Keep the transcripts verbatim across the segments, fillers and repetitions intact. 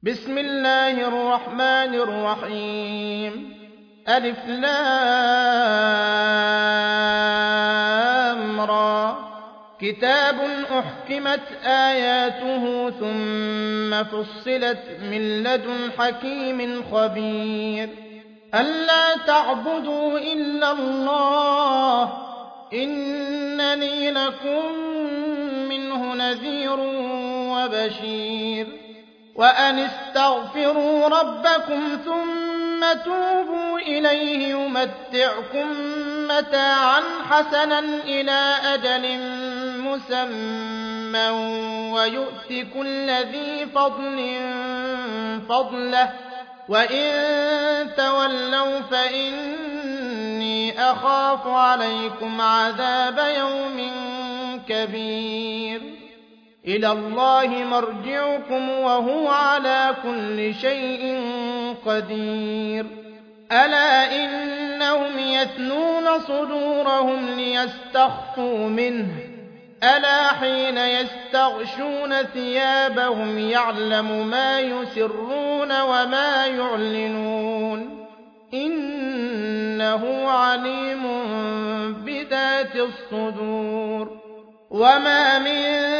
بسم الله الرحمن الرحيم ألف لام را كتاب أحكمت آياته ثم فصلت من لدن حكيم خبير ألا تعبدوا إلا الله إنني لكم منه نذير وبشير وأن استغفروا ربكم ثم توبوا إليه يمتعكم متاعا حسنا إلى أجل مسمى ويؤت كل ذي فضل فضله وإن تولوا فإني أخاف عليكم عذاب يوم كبير إلى الله مرجعكم وهو على كل شيء قدير ألا إنهم يثنون صدورهم ليستخفوا منه ألا حين يستغشون ثيابهم يعلم ما يسرون وما يعلنون إنه عليم بذات الصدور وما من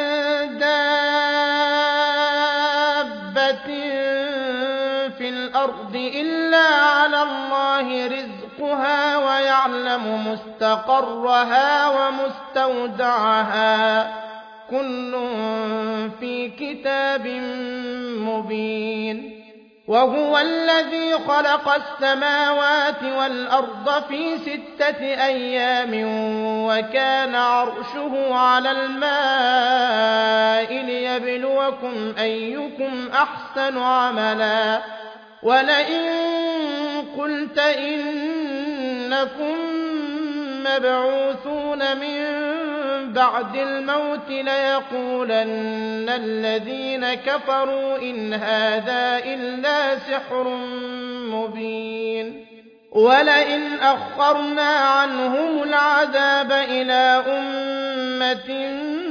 دابة في الأرض إلا على الله رزقها ويعلم مستقرها ومستودعها كل في كتاب مبين وهو الذي خلق السماوات والأرض في ستة أيام وكان عرشه على الماء ليبلوكم أيكم أحسن عملا ولئن قلت إنكم مبعوثون من بعد الموت ليقولن الذين كفروا إن هذا إلا سحر مبين ولئن أخرنا عنهم العذاب إلى أمة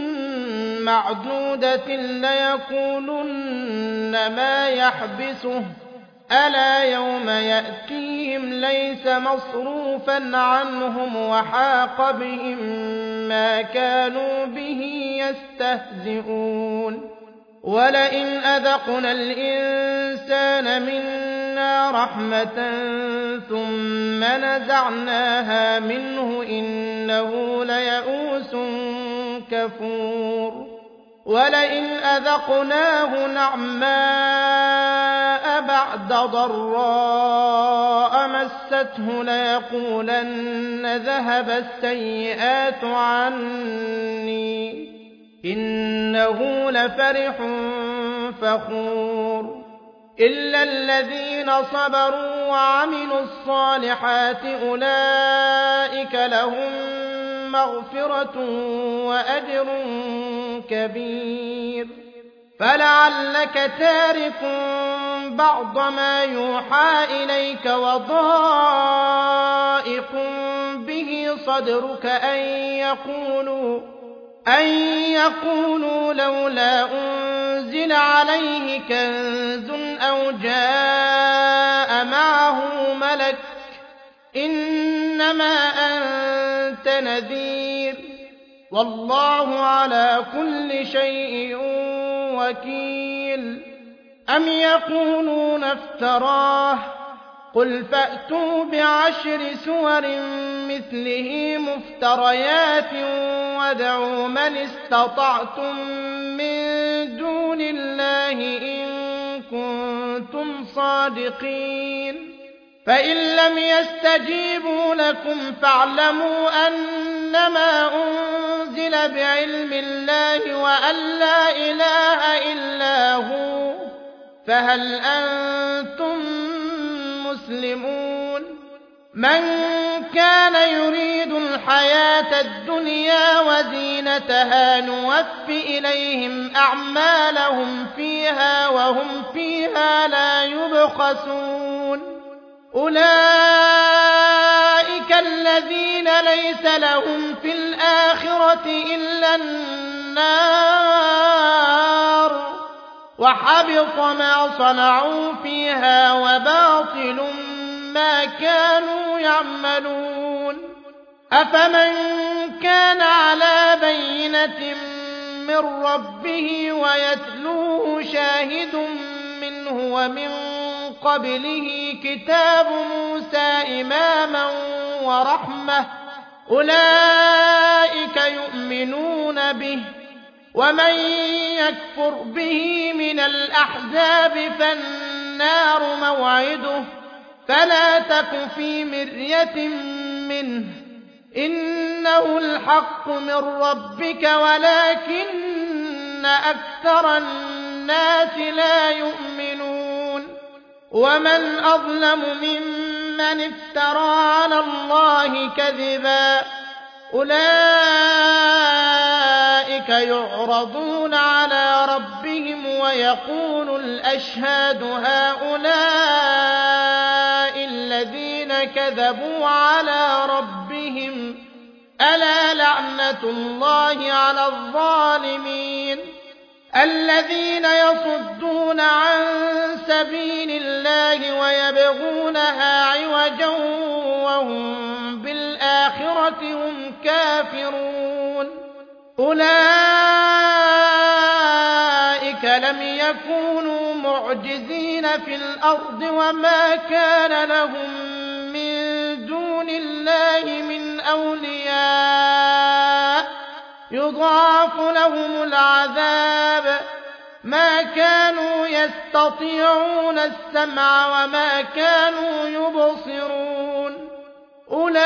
معدودة ليقولن ما يحبسه ألا يوم يأتيهم ليس مصروفا عنهم وحاق بهم ما كانوا به يستهزئون ولئن أذقنا الإنسان منا رحمة ثم نزعناها منه إنه ليئوس كفور ولئن أذقناه نعماء بعد ضراء مسته ليقولن ذهب السيئات عني إنه لفرح فخور إلا الذين صبروا وعملوا الصالحات أولئك لهم مغفرة وأجر كبير فلعلك تارك بعض ما يوحى إليك وضائق به صدرك أن يقولوا أن يقولوا لولا أنزل عليه كنز أو جاء معه ملك إنما أنت نذير والله على كل شيء وكيل أم يقولون افتراه قل فأتوا بعشر سور مثله مفتريات وادعوا من استطعتم من دون الله إن كنتم صادقين فإن لم يستجيبوا لكم فاعلموا أنما أنزل بعلم الله وأن لا إله إلا هو فهل أنتم مسلمون من كان يريد الحياة الدنيا وزينتها نوف إليهم أعمالهم فيها وهم فيها لا يبخسون أولئك الذين ليس لهم في الآخرة إلا النار وحبط ما صنعوا فيها وباطل ما كانوا يعملون أفمن كان على بينة من ربه ويتلوه شاهد منه ومن قبله كتاب موسى إماما ورحمة أولئك يؤمنون به ومن يكفر به من الأحزاب فالنار موعده فلا تك في مرية منه إنه الحق من ربك ولكن أكثر الناس لا يؤمنون ومن أظلم ممن افترى على الله كذبا أولئك يعرضون على ربهم ويقول الأشهاد هؤلاء الذين كذبوا على ربهم ألا لعنة الله على الظالمين الذين يصدون عن سبيل الله ويبغونها عوجا وهم بالآخرة هم كافرون أولئك لم يكونوا معجزين في الأرض وما كان لهم من دون الله من أولياء يضاعف لهم العذاب ما كانوا يستطيعون السمع وما كانوا يبصرون أولئك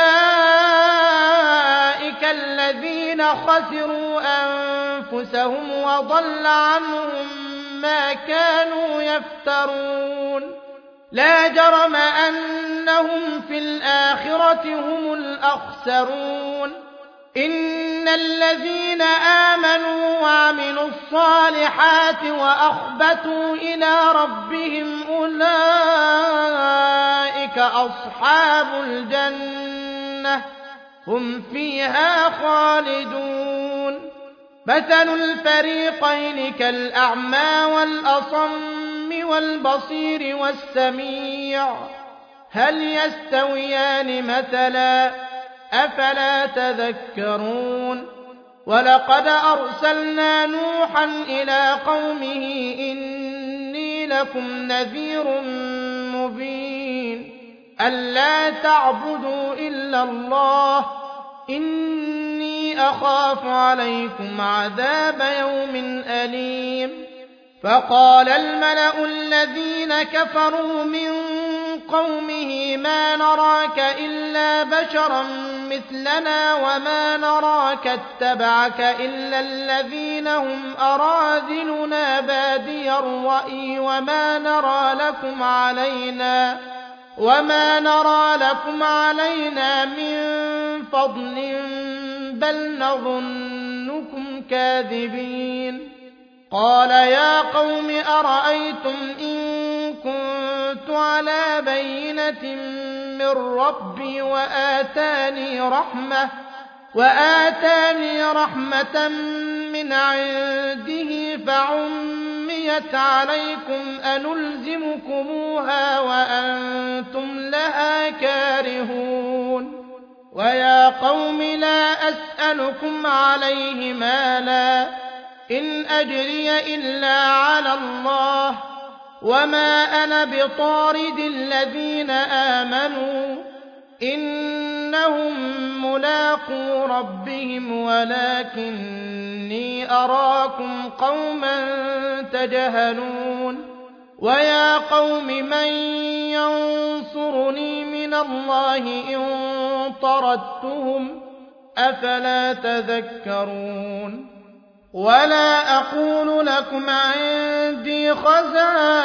الذين خسروا أنفسهم وضل عنهم ما كانوا يفترون لا جرم أنهم في الآخرة هم الأخسرون إن الذين آمنوا وعملوا الصالحات وأخبتوا إلى ربهم أولئك أصحاب الجنة هم فيها خالدون مثل الفريقين كالأعمى والأصم والبصير والسميع هل يستويان مثلا أفلا تذكرون ولقد أرسلنا نوحا إلى قومه إني لكم نذير مبين ألا تعبدوا إلا الله إني أخاف عليكم عذاب يوم أليم فقال الملأ الذين كفروا من قومه ما نراك إلا بشرا مثلنا وما نراك اتبعك إلا الذين هم أراذلنا بادي الرأي وما نرى لكم علينا وما نرى لكم علينا من فضل بل نظنكم كاذبين قال يا قوم أرأيتم إن كنت على بينة من ربي وآتاني رحمة وآتاني رحمة من عنده فعميت عليكم أنلزمكموها وأنتم لها كارهون ويا قوم لا أسألكم عليه مالا إن أجري إلا على الله وما أنا بطارد الذين آمنوا إنهم ملاقو ربهم ولكني أراكم قوما تجهلون ويا قوم من ينصرني من الله إن طردتهم أفلا تذكرون ولا أقول لكم عندي خزائن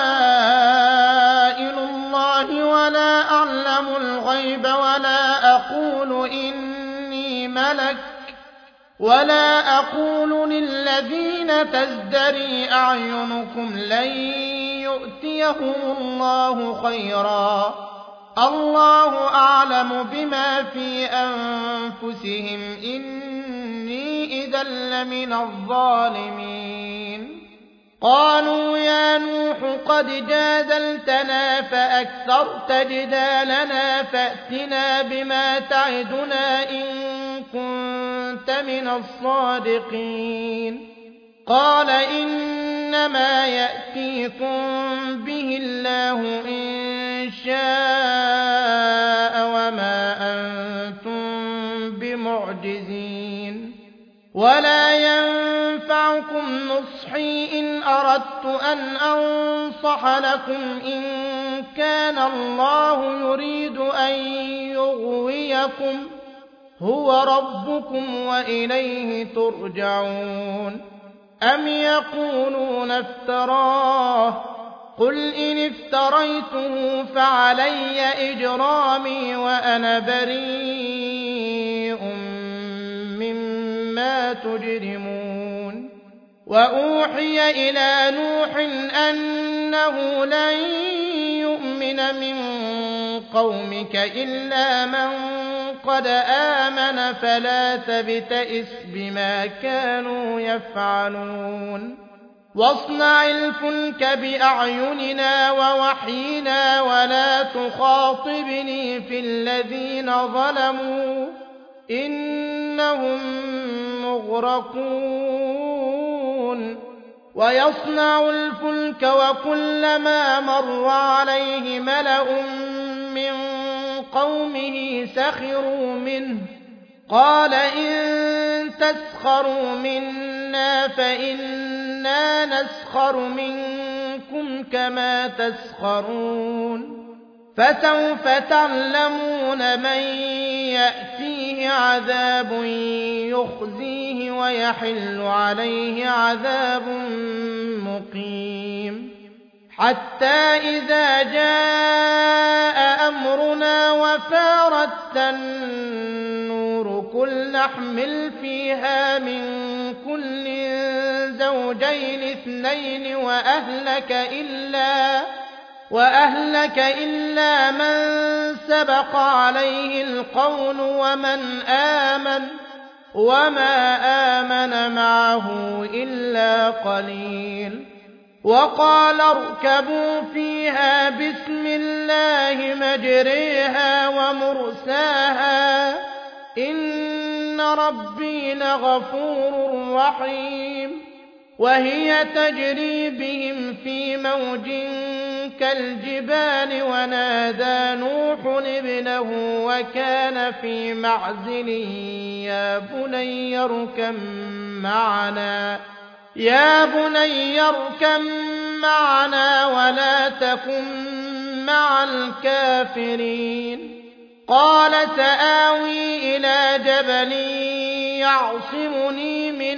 الله ولا أعلم الغيب ولا أقول إني ملك ولا أقول للذين تزدري أعينكم لن يؤتيهم الله خيرا الله أعلم بما في أنفسهم إني إذا لمن الظالمين قالوا يا نوح قد جادلتنا فأكثرت جدالنا فأتنا بما تعدنا إن كنت من الصادقين قال إنما يأتيكم به الله إن شاء وما أنتم بمعجزين ولا ينفعكم نصحي إن أردت أن أنصح لكم إن كان الله يريد أن يغويكم هو ربكم وإليه ترجعون أم يقولون افتراه قل إن افتريته فعلي إجرامي وأنا بريء مما تجرمون وأوحي إلى نوح أنه لن يؤمن من قومك إلا من قد آمن فلا تبتئس بما كانوا يفعلون واصنع الفلك بأعيننا ووحينا ولا تخاطبني في الذين ظلموا إنهم مغرقون ويصنع الفلك وكلما مر عليه ملأ من قومه سخروا منه قال إن تسخروا منا فإنا نسخر منكم كما تسخرون فسوف تعلمون من يأتيه عذاب يخزيه ويحل عليه عذاب مقيم حتى إذا جاء أمرنا وفارت النور قل نحمل فيها من كل زوجين اثنين وأهلك إلا وأهلك إلا من سبق عليه القول ومن آمن وما آمن معه إلا قليل وقال اركبوا فيها بسم الله مجريها ومرساها إن ربي لغفور رحيم وهي تجري بهم في موج كالجبال ونادى نوح ابنه وكان في معزل يا بني اركب معنا يا بني اركب معنا ولا تكن مع الكافرين قال سآوي إلى جبل يعصمني من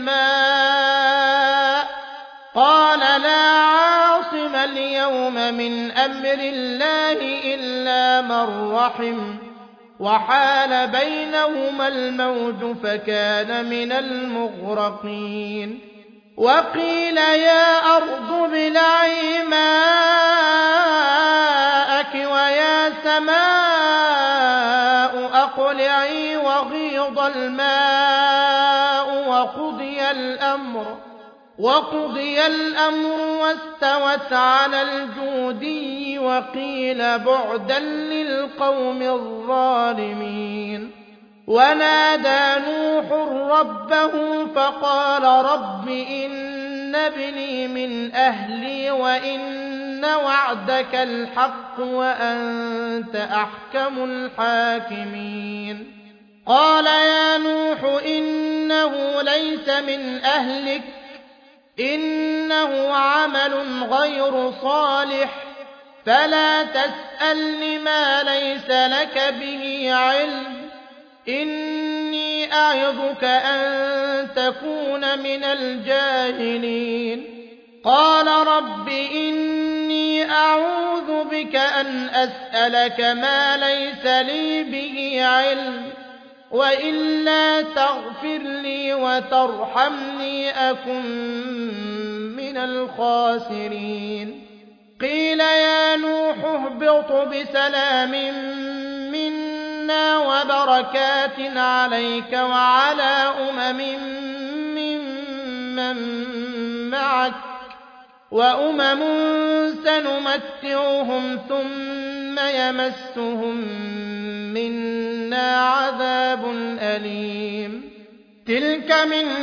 الماء قال لا عاصم اليوم من أمر الله إلا من رحم وحال بينهما الموج فكان من المغرقين وقيل يا أرض ابلعي ماءك ويا سماء أقلعي وغيض الماء وقضي الأمر وقضي الأمر واستوت على الجودي وقيل بعدا للقوم الظالمين ونادى نوح ربه فقال رب إن ابني من أهلي وإن وعدك الحق وأنت أحكم الحاكمين قال يا نوح إنه ليس من أهلك إنه عمل غير صالح فلا تسألني ما ليس لك به علم إني أعظك أن تكون من الجاهلين قال رب إني أعوذ بك أن أسألك ما ليس لي به علم وإلا تغفر لي وترحمني أكن من الخاسرين قيل يا نوح اهبط بسلام منا وبركات عليك وعلى أمم ممن معك وأمم سنمتعهم ثم يمسهم منا عذاب أليم تلك من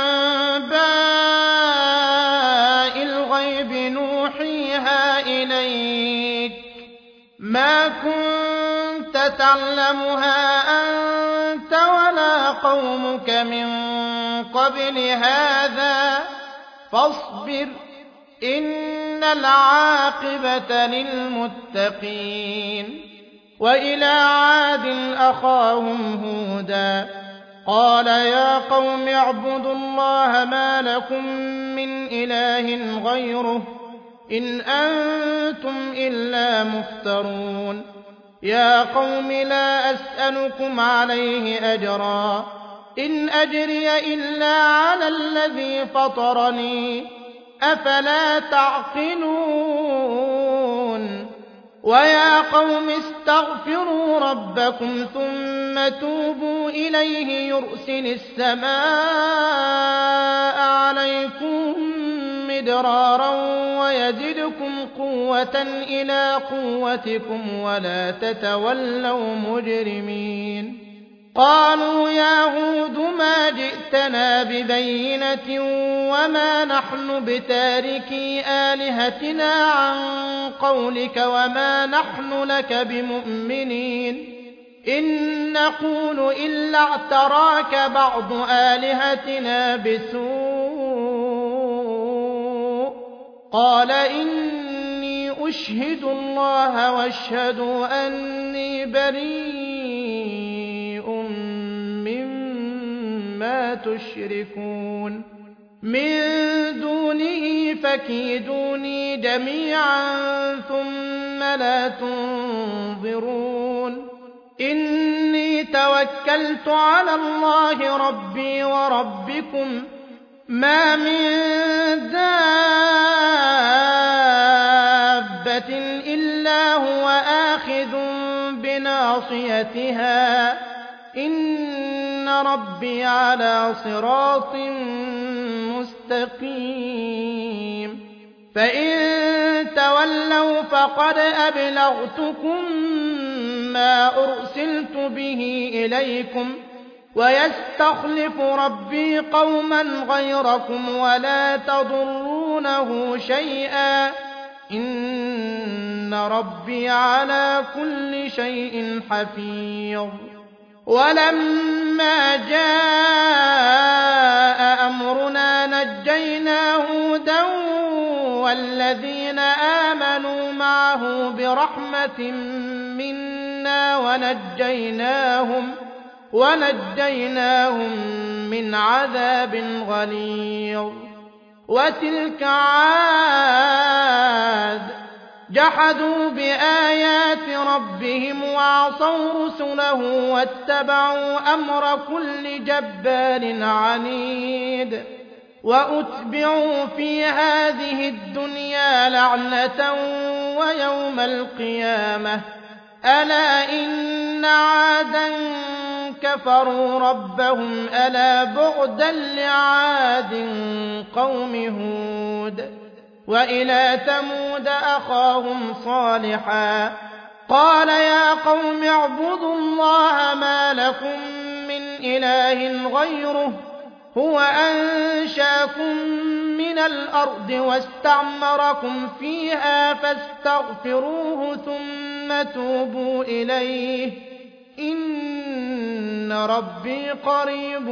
أنباء الغيب نوحيها إليك ما كنت تعلمها أنت ولا قومك من قبل هذا فاصبر إن العاقبة للمتقين وإلى عاد أخاهم هودا قال يا قوم اعبدوا الله ما لكم من إله غيره إن أنتم إلا مفترون يا قوم لا أسألكم عليه أجرا إن أجري إلا على الذي فطرني أفلا تعقلون ويا قوم استغفروا ربكم ثم توبوا إليه يرسل السماء عليكم مدرارا ويزدكم قوة إلى قوتكم ولا تتولوا مجرمين قالوا يا هود ما جئتنا ببينة وما نحن بتاركي آلهتنا عن قولك وما نحن لك بمؤمنين إن نقول إلا اعتراك بعض آلهتنا بسوء قال إني أشهد الله واشهدوا أني بريء مما تشركون من دونه فكيدوني جميعا ثم لا تنظرون إني توكلت على الله ربي وربكم ما من دابة إلا هو آخذ بناصيتها إن ربي على صراط مستقيم فإن تولوا فقد أبلغتكم ما أرسلت به إليكم ويستخلف ربي قوما غيركم ولا تضرونه شيئا إن ربي على كل شيء حفيظ ولما جاء أمرنا نجينا هودا والذين آمنوا معه برحمة منا ونجيناهم ونجيناهم من عذاب غليظ وتلك عاد جحدوا بآيات ربهم وعصوا رسله واتبعوا أمر كل جبار عنيد وأتبعوا في هذه الدنيا لعنة ويوم القيامة ألا إن عادا كفروا ربهم ألا بعدا لعاد قوم هود وإلى ثمود أخاهم صالحا قال يا قوم اعبدوا الله ما لكم من إله غيره هو أنشاكم من الأرض واستعمركم فيها فاستغفروه ثم توبوا إليه إن ربي قريب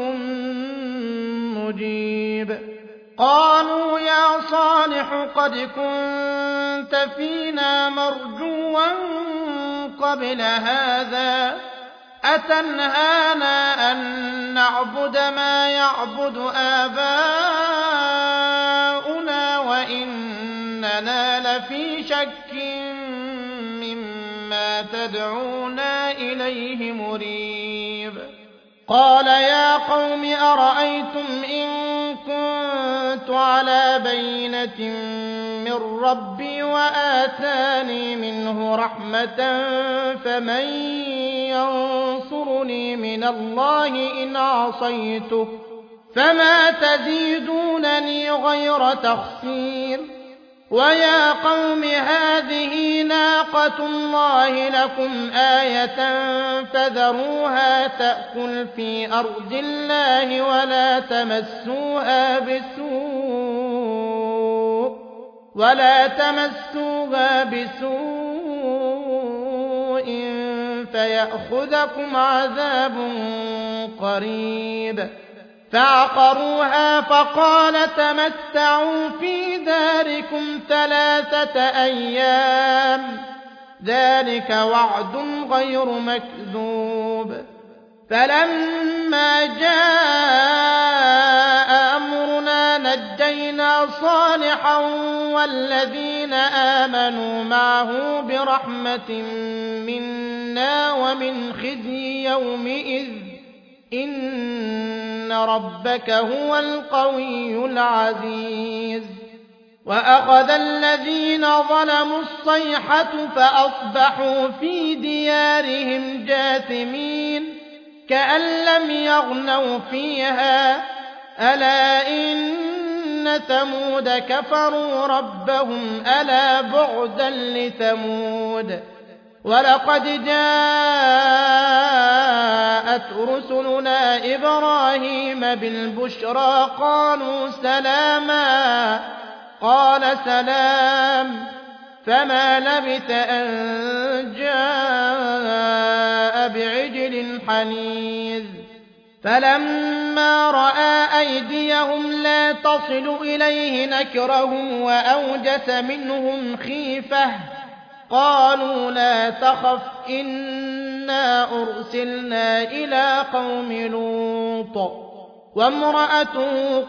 مجيب قالوا يا صالح قد كنت فينا مرجوا قبل هذا أتنهانا أن نعبد ما يعبد آباؤنا وإننا لفي شك مما تدعونا إليه مريب قال يا قوم أرأيتم إن كنت على بينة من ربي وآتاني منه رحمة فمن ينصرني من الله إن عصيته فما تزيدونني غير تخسير ويا قوم هذه ناقة الله لكم آية فذروها تأكل في أرض الله ولا تمسوها بسوء ولا تمسوها بسوء فيأخذكم عذاب قريب فعقروها فقال تمتعوا في داركم ثلاثة أيام ذلك وعد غير مكذوب فلما جاء أمرنا نجينا صالحا والذين آمنوا معه برحمة منا ومن خزي يومئذ إن ربك هو القوي العزيز وأخذ الذين ظلموا الصيحة فأصبحوا في ديارهم جاثمين كأن لم يغنوا فيها ألا إن ثمود كفروا ربهم ألا بعدا لثمود ولقد جاءت رسلنا إبراهيم بالبشرى قالوا سلاما قال سلام فما لبث أن جاء بعجل حنيذ فلما رأى أيديهم لا تصل إليه نكرهم وأوجس منهم خيفة قالوا لا تخف إنا أرسلنا إلى قوم لوط وامرأته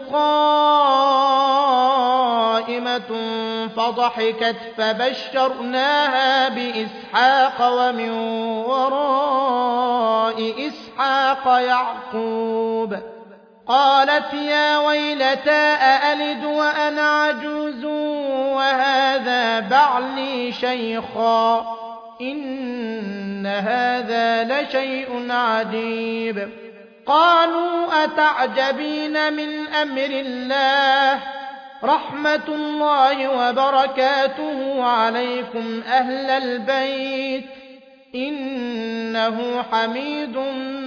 قائمة فضحكت فبشرناها بإسحاق ومن وراء إسحاق يعقوب قالت يا ويلتى أألد وأنا عجوز وهذا بعلي شيخا إن هذا لشيء عجيب قالوا أتعجبين من أمر الله رحمة الله وبركاته عليكم أهل البيت إنه حميد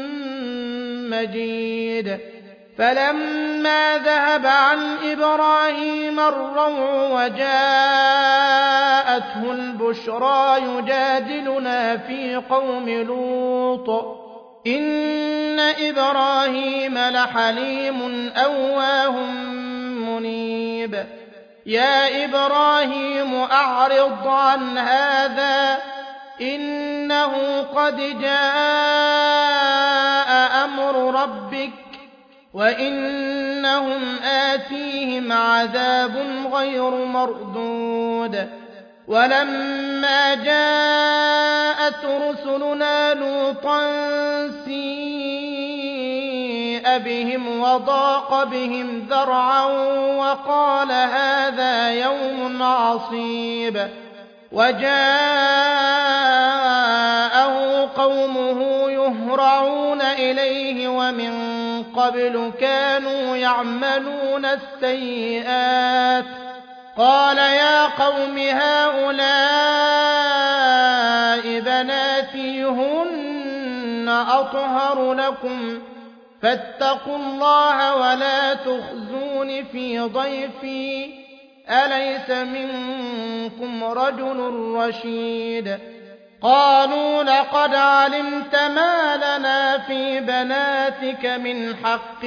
مجيد فلما ذهب عن إبراهيم الروع وجاءته البشرى يجادلنا في قوم لوط إن إبراهيم لحليم أواه منيب يا إبراهيم أعرض عن هذا إنه قد جاء أمر ربك وإنهم آتيهم عذاب غير مردود ولما جاءت رسلنا لوطا سيء بهم وضاق بهم ذرعا وقال هذا يوم عصيب وجاءه قومه يهرعون إليه ومن قبل كانوا يعملون السيئات قال يا قوم هؤلاء بناتي هن أطهر لكم فاتقوا الله ولا تخزون في ضيفي أليس منكم رجل رشيد قالوا لقد علمت ما لنا في بناتك من حق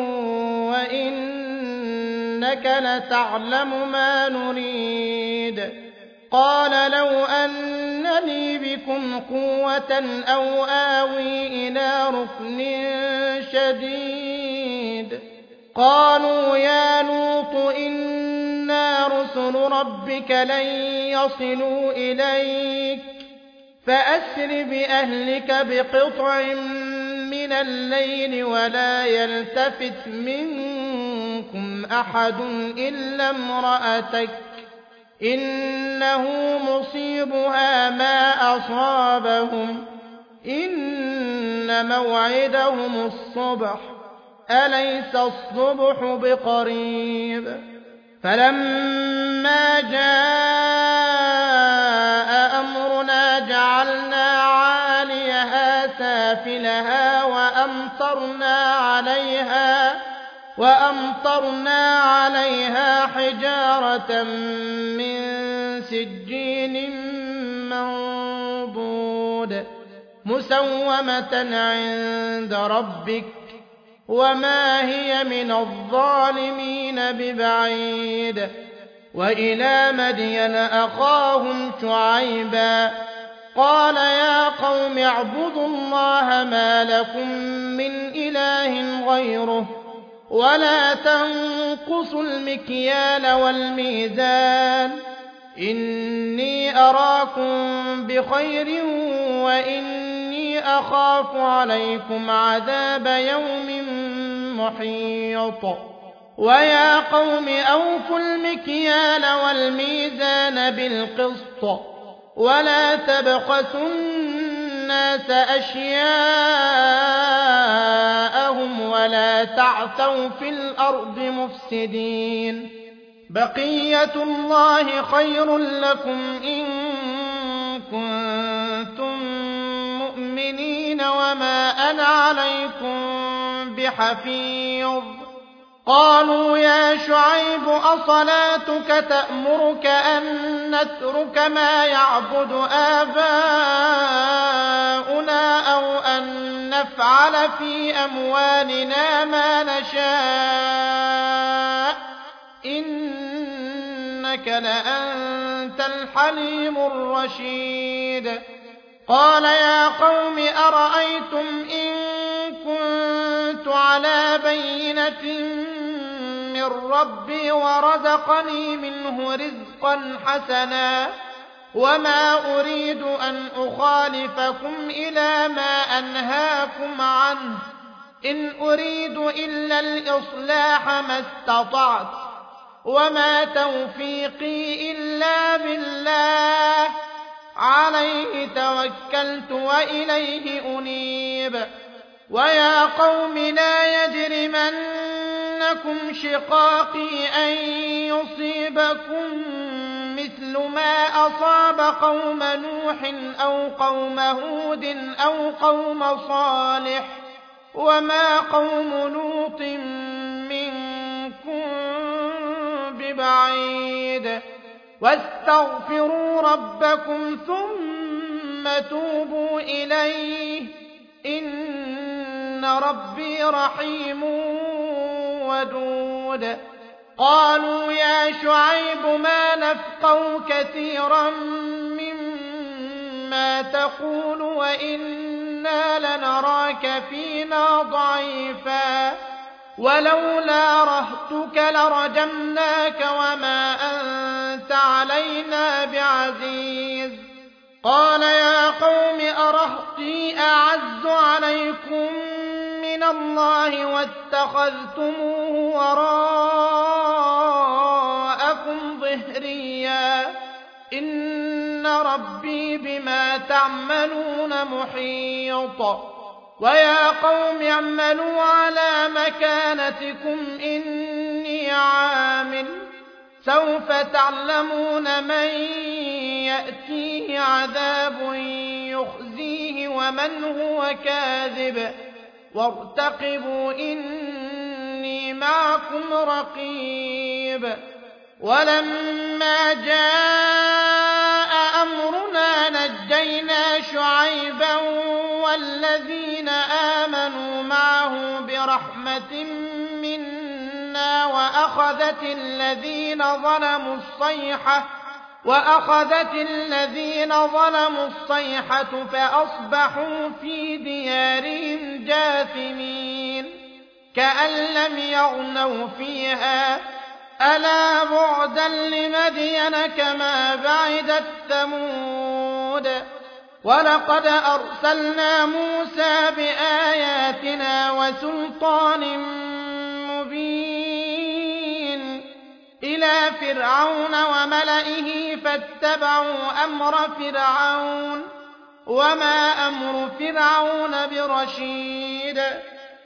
وإنك لتعلم ما نريد قال لو أن لي بكم قوة أو آوي إلى ركن شديد قالوا يا لوط إنا رسل ربك لن يصلوا إليك فأسر بأهلك بقطع من الليل ولا يلتفت منكم أحد إلا امرأتك إنه مصيبها ما أصابهم إن موعدهم الصبح أليس الصبح بقريب فلما ولما جاء أمرنا جعلنا عاليها سافلها وأمطرنا عليها وأمطرنا عليها حجارة من سجيل منضود مسومة عند ربك وما هي من الظالمين ببعيد. وإلى مدين أخاهم شعيبا قال يا قوم اعبدوا الله ما لكم من إله غيره ولا تنقصوا المكيال والميزان إني أراكم بخير وإني أخاف عليكم عذاب يوم محيط. ويا قوم أوفوا المكيال والميزان بالقسط ولا تبخسوا الناس أشياءهم ولا تعثوا في الأرض مفسدين. بقية الله خير لكم إن كنتم مؤمنين وما أنا عليكم بحفيظ. قالوا يا شعيب أصلاتك تأمرك أن نترك ما يعبد آباؤنا أو أن نفعل في أموالنا ما نشاء إنك لأنت الحليم الرشيد. قال يا قوم أرأيتم إن كنت على بينة من ربي ورزقني منه رزقا حسنا وما أريد أن أخالفكم إلى ما أنهاكم عنه إن أريد إلا الإصلاح ما استطعت وما توفيقي إلا بالله عليه توكلت وإليه أنيب. ويا قوم لا يجرمنكم شقاقي أن يصيبكم مثل ما أصاب قوم نوح أو قوم هود أو قوم صالح وما قوم لوط منكم ببعيد. واستغفروا ربكم ثم توبوا إليه إن ربي رحيم ودود. قالوا يا شعيب ما نفقه كثيرا مما تقول وإنا لنراك فينا ضعيفا ولولا رهتك لرجمناك وما أنت علينا بعزيز. قال يا قوم أرهطي أعز عليكم من الله واتخذتموه وراءكم ظهريا إن ربي بما تعملون محيط. ويا قوم اعملوا على مكانتكم إني عامل سوف تعلمون من يأتيه عذاب يخزيه ومن هو كاذب وارتقبوا إني معكم رقيب. ولما جاء أمرنا نجينا شعيبا والذين آمنوا معه برحمة منا وأخذت الذين ظلموا الصيحة وأخذت الذين ظلموا الصيحة فأصبحوا في ديارهم جاثمين كأن لم يغنوا فيها ألا بعدا لمدين كما بعدت ثمود. ولقد أرسلنا موسى بآياتنا وسلطان مبين إلى فرعون وملئه فاتبعوا أمر فرعون وما أمر فرعون برشيد.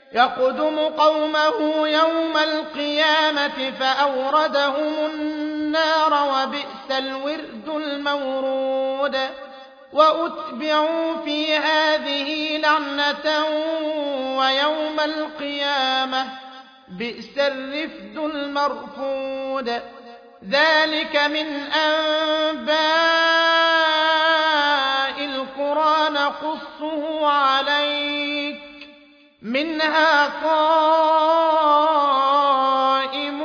يقدم قومه يوم القيامة فأوردهم النار النار وبئس الورد المورود وأتبعوا في هذه لعنة ويوم القيامة بئس الرفد المرفود ذلك من أنباء القرى نقصه عليك منها قائم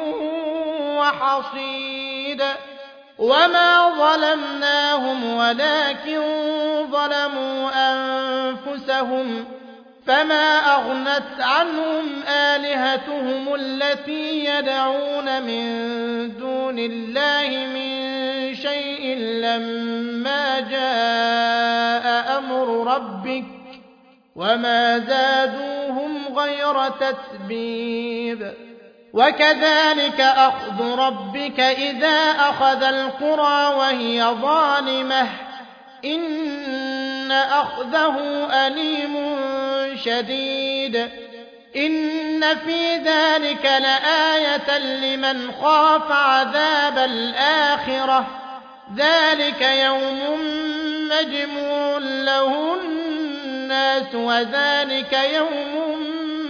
وحصيد وما ظلمناهم ولكن ظلموا أنفسهم فما أغنت عنهم آلهتهم التي يدعون من دون الله من شيء لما جاء أمر ربك وما زادوهم غير تتبيب وكذلك أخذ ربك إذا أخذ القرى وهي ظالمة إن أخذه أليم شديد إن في ذلك لآية لمن خاف عذاب الآخرة ذلك يوم مجموع له الناس وذلك يوم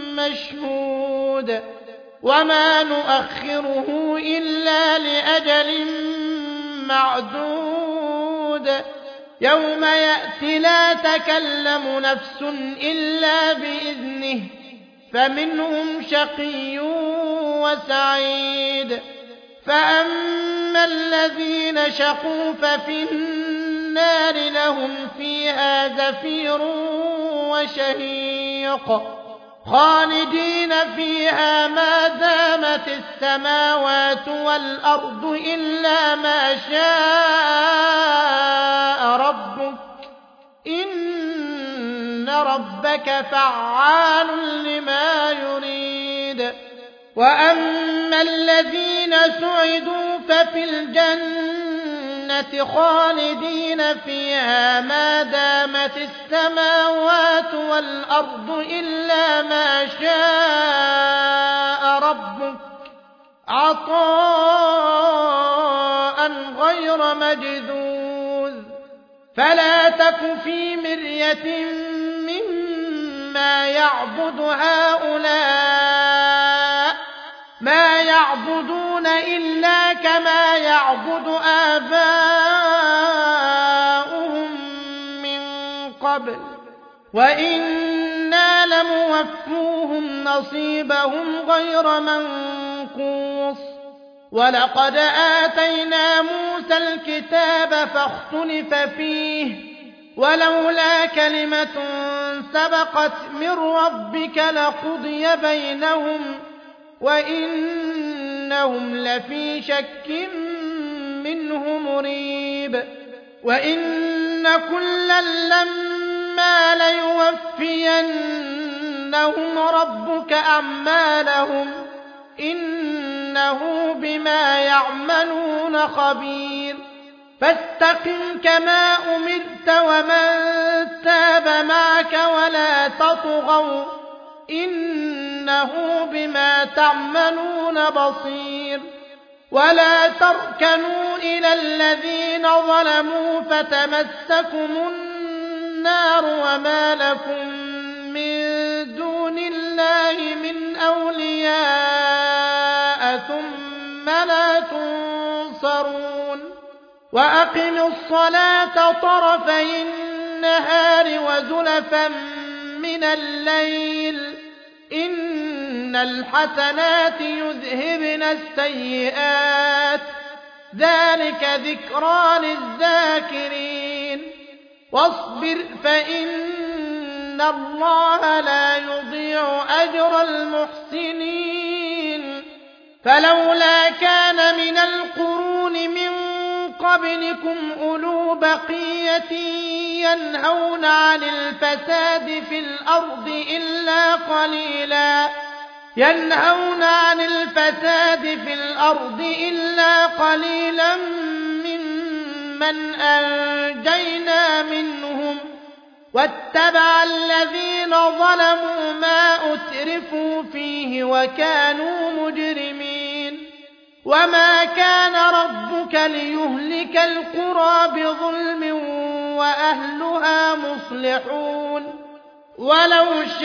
مشهود وما نؤخره إلا لأجل معدود يوم يأتي لا تكلم نفس إلا بإذنه فمنهم شقي وسعيد فأما الذين شقوا ففي النار لهم فيها زفير وشهيق خالدين فيها ما دامت السماوات والأرض إلا ما شاء ربك إن ربك فعال لما يريد وأما الذين سعدوا ففي الجنة خالدين فيها ما دامت السماوات والأرض إلا ما شاء ربك عطاء غير مجذوذ فلا تك في مرية مما يعبد هؤلاء ما يعبدون إلا كما يعبد آباؤهم من قبل وإنا لموفوهم نصيبهم غير منقوص ولقد آتينا موسى الكتاب فاختلف فيه ولولا كلمة سبقت من ربك لقضي بينهم وإنهم لفي شك منه مريب وإن كلا لما ليوفينهم ربك أعمالهم إنه بما يعملون خبير فاستقم كما أمرت ومن تاب معك ولا تطغوا إنه بما تعملون بصير ولا تركنوا إلى الذين ظلموا فتمسكم النار وما لكم من دون الله من أولياء ثم لا تنصرون وأقم الصلاة طرفي النهار وزلفا من الليل إن الحسنات يذهبن السيئات ذلك ذكرى للذاكرين واصبر فإن الله لا يضيع أجر المحسنين فلولا كان من القرون من قبلكم أولو بقية ينهون عن الفساد في الأرض إلا قليلا ينهون عن الفساد في الأرض إلا قليلا ممن أنجينا منهم واتبع الذين ظلموا ما أترفوا فيه وكانوا مجرمين وما كان ربك ليهلك القرى بظلم وأهلها مصلحون ولو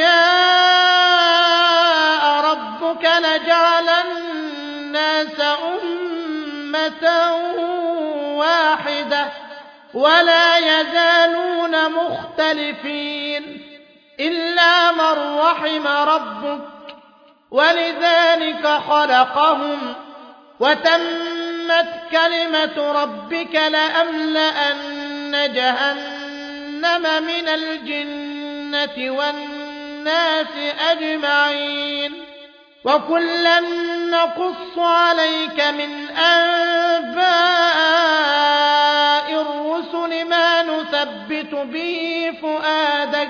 شاء ربك لجعل الناس أمة واحدة ولا يزالون مختلفين إلا من رحم ربك ولذلك خلقهم وتمت كلمة ربك لأملأن جهنم من الجنة والناس أجمعين وكلا نقص عليك من أنباء الرسل ما نثبت به فؤادك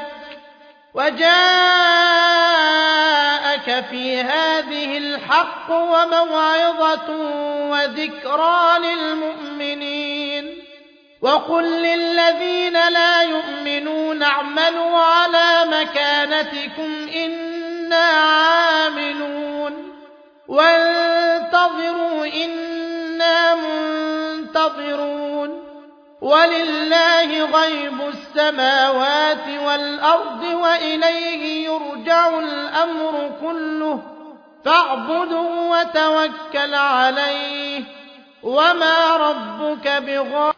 وجاءك في هذه الحق وموعظة وذكرى للمؤمنين وقل للذين لا يؤمنون اعملوا على مكانتكم إنا عاملون وانتظروا إنا منتظرون ولله غيب السماوات والأرض وإليه يرجع الأمر كله فاعبده وتوكل عليه وما ربك بغافل